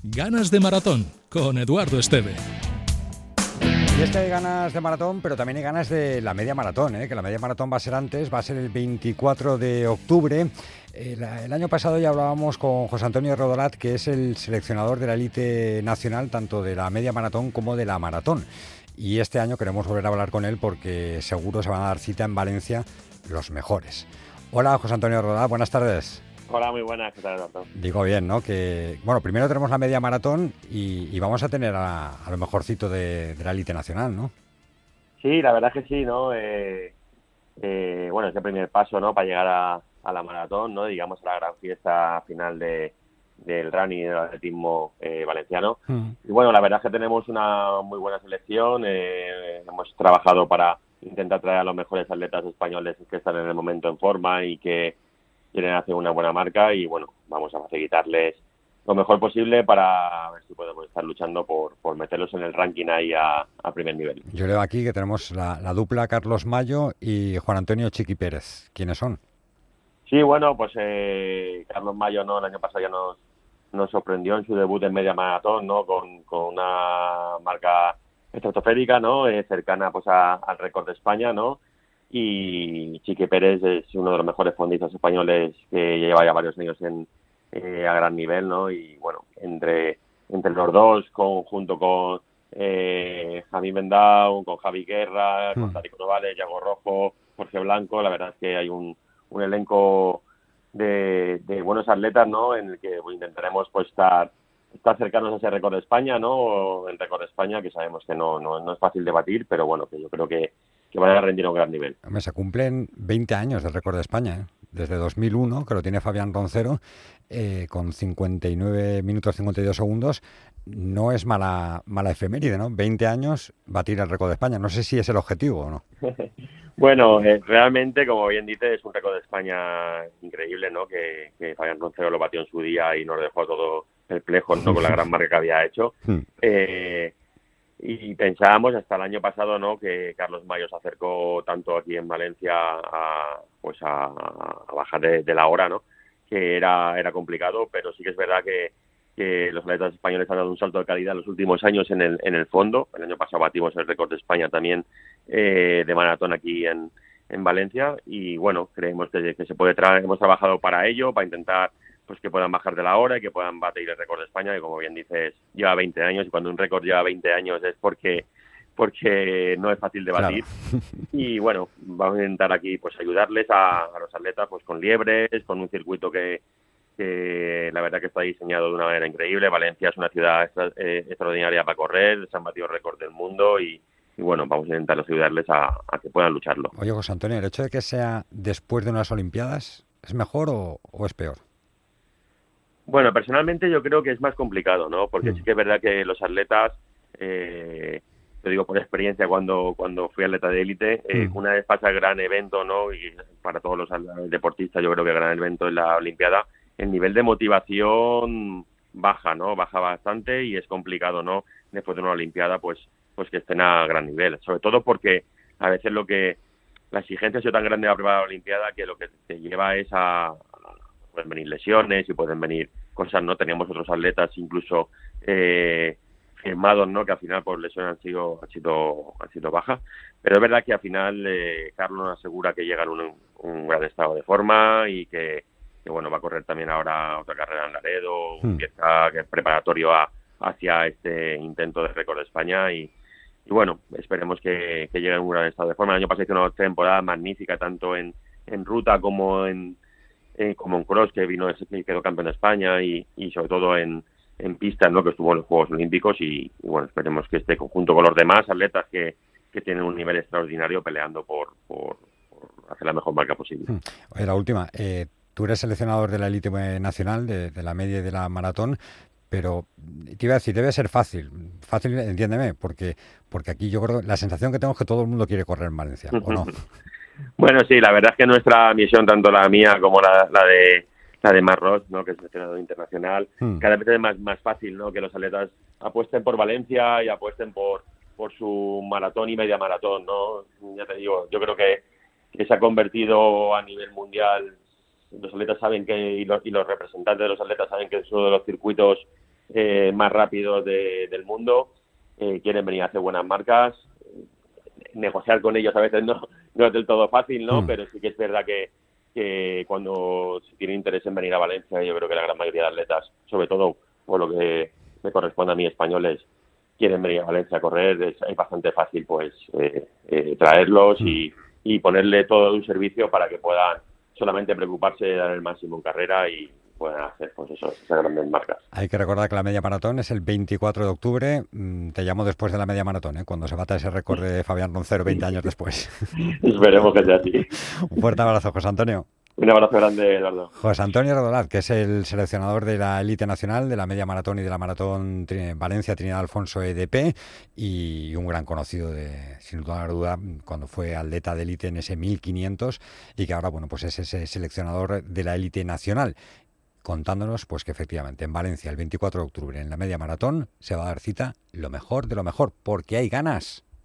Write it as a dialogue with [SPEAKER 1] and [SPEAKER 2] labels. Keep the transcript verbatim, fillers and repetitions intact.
[SPEAKER 1] Ganas de maratón con Eduardo Esteve.
[SPEAKER 2] Y es que hay ganas de maratón, pero también hay ganas de la media maratón, ¿eh? Que la media maratón va a ser antes, va a ser el veinticuatro de octubre. El, el año pasado ya hablábamos con José Antonio Rodolat, que es el seleccionador de la élite nacional, tanto de la media maratón como de la maratón. Y este año queremos volver a hablar con él porque seguro se van a dar cita en Valencia los mejores. Hola, José Antonio Rodolat, buenas tardes.
[SPEAKER 3] Hola, muy buenas, ¿qué tal, Eduardo?
[SPEAKER 2] Digo bien, ¿no? Que, bueno, primero tenemos la media maratón y, y vamos a tener a, a lo mejorcito de, de la élite nacional, ¿no?
[SPEAKER 3] Sí, la verdad es que sí, ¿no? Eh, eh, bueno, es el primer paso, ¿no? Para llegar a, a la maratón, ¿no? Digamos, a la gran fiesta final de, del running y del atletismo eh, valenciano. Mm. Y bueno, la verdad es que tenemos una muy buena selección. Eh, hemos trabajado para intentar traer a los mejores atletas españoles que están en el momento en forma y que quieren hacer una buena marca y bueno, vamos a facilitarles lo mejor posible para ver si podemos estar luchando por, por meterlos en el ranking ahí a, a primer nivel.
[SPEAKER 2] Yo leo aquí que tenemos la, la dupla Carlos Mayo y Juan Antonio Chiqui Pérez. ¿Quiénes son?
[SPEAKER 3] Sí, bueno, pues eh, Carlos Mayo, ¿no? El año pasado ya nos, nos sorprendió en su debut en media maratón, ¿no? Con, con una marca estratosférica, ¿no? Eh, cercana pues a, al récord de España, ¿no? Y Chiqui Pérez es uno de los mejores fondistas españoles que lleva ya varios años en, eh, a gran nivel, ¿no? Y bueno, entre entre los dos, con, junto con eh, Javi Mendao, con Javi Guerra, hmm. con Tarico Novales, Yago Rojo, Jorge Blanco, la verdad es que hay un, un elenco de, de buenos atletas, ¿no? En el que pues, intentaremos pues estar estar cercanos a ese récord de España, ¿no? O el récord de España, que sabemos que no, no, no es fácil de batir, pero bueno, que yo creo que que van a rendir a un gran nivel.
[SPEAKER 2] Hombre, se cumplen veinte años del récord de España, ¿eh? Desde dos mil uno, que lo tiene Fabián Roncero, eh, con cincuenta y nueve minutos cincuenta y dos segundos. No es mala mala efeméride, ¿no? veinte años, batir el récord de España. No sé si es el objetivo o no.
[SPEAKER 3] Bueno, eh, realmente, como bien dices, es un récord de España increíble, ¿no? Que, que Fabián Roncero lo batió en su día y nos dejó todo perplejo, ¿no? Con la gran marca que había hecho. Eh, Y pensábamos hasta el año pasado, ¿no? Que Carlos Mayo se acercó tanto aquí en Valencia a, pues a, a bajar de, de la hora, ¿no? Que era era complicado, pero sí que es verdad que, que los atletas españoles han dado un salto de calidad en los últimos años en el en el fondo. El año pasado batimos el récord de España también eh, de maratón aquí en, en Valencia y bueno, creemos que, que se puede traer. Hemos trabajado para ello, para intentar pues que puedan bajar de la hora y que puedan batir el récord de España, que como bien dices, lleva veinte años, y cuando un récord lleva veinte años es porque porque no es fácil de batir. Claro. Y bueno, vamos a intentar aquí pues ayudarles a, a los atletas pues con liebres, con un circuito que, que la verdad que está diseñado de una manera increíble. Valencia es una ciudad extra, eh, extraordinaria para correr, se han batido récords del mundo y, y bueno, vamos a intentar ayudarles a, a que puedan lucharlo.
[SPEAKER 2] Oye, José Antonio, ¿el hecho de que sea después de unas Olimpiadas es mejor o, o es peor?
[SPEAKER 3] Bueno, personalmente yo creo que es más complicado, ¿no? Porque mm. sí que es verdad que los atletas, eh, te digo por experiencia cuando cuando fui atleta de élite, eh, mm. una vez pasa el gran evento, ¿no? Y para todos los deportistas yo creo que el gran evento es la Olimpiada, el nivel de motivación baja, ¿no? Baja bastante y es complicado, ¿no? Después de una Olimpiada, pues pues que estén a gran nivel. Sobre todo porque a veces lo que la exigencia ha sido tan grande de la primera Olimpiada que lo que te lleva es a pueden venir lesiones y pueden venir cosas, ¿no? Teníamos otros atletas incluso eh, firmados, ¿no? Que al final por lesiones han sido han sido han sido bajas, pero es verdad que al final eh, Carlos nos asegura que llega en un, un gran estado de forma y que, que bueno, va a correr también ahora otra carrera en Laredo, hmm. empieza que es preparatorio a, hacia este intento de récord de España y, y bueno, esperemos que, que llegue en un gran estado de forma. El año pasado hizo una temporada magnífica tanto en, en ruta como en Eh, como en cross, que vino que quedó campeón de España y, y sobre todo en, en pista, ¿no? Que estuvo en los Juegos Olímpicos y, y bueno, esperemos que esté junto con los demás atletas que, que tienen un nivel extraordinario peleando por, por, por hacer la mejor marca posible.
[SPEAKER 2] Oye, la última, eh, tú eres seleccionador de la élite nacional, de, de la media y de la maratón, pero te iba a decir, debe ser fácil, fácil, entiéndeme, porque porque aquí yo creo, la sensación que tengo es que todo el mundo quiere correr en Valencia, ¿o no?
[SPEAKER 3] Bueno, sí, la verdad es que nuestra misión, tanto la mía como la, la de la de Marc Ros, ¿no? Que es seleccionador internacional, hmm. cada vez es más, más fácil, ¿no? Que los atletas apuesten por Valencia y apuesten por por su maratón y media maratón, ¿no? Ya te digo, yo creo que, que se ha convertido a nivel mundial, los atletas saben que, y los, y los representantes de los atletas saben que es uno de los circuitos eh, más rápidos de, del mundo, eh, quieren venir a hacer buenas marcas. Negociar con ellos a veces no, no es del todo fácil, ¿no? Mm. Pero sí que es verdad que, que cuando se tiene interés en venir a Valencia, yo creo que la gran mayoría de atletas, sobre todo por lo que me corresponde a mí, españoles, quieren venir a Valencia a correr. Es, es bastante fácil pues eh, eh, traerlos mm. y, y ponerle todo un servicio para que puedan solamente preocuparse de dar el máximo en carrera y pueden hacer pues eso, esas grandes marcas.
[SPEAKER 2] Hay que recordar que la media maratón es el veinticuatro de octubre. Te llamo después de la media maratón, ¿eh? Cuando se bata ese récord de Fabián Roncero veinte años después.
[SPEAKER 3] Esperemos que sea así.
[SPEAKER 2] Un fuerte abrazo, José Antonio.
[SPEAKER 3] Un abrazo grande, Eduardo.
[SPEAKER 2] José Antonio Redolaz, que es el seleccionador de la élite nacional, de la media maratón y de la maratón Valencia Trinidad Alfonso E D P, y un gran conocido de, sin duda, cuando fue atleta de élite en ese mil quinientos, y que ahora, bueno, pues es ese seleccionador de la élite nacional, contándonos pues que efectivamente en Valencia el veinticuatro de octubre en la media maratón se va a dar cita lo mejor de lo mejor, porque hay ganas.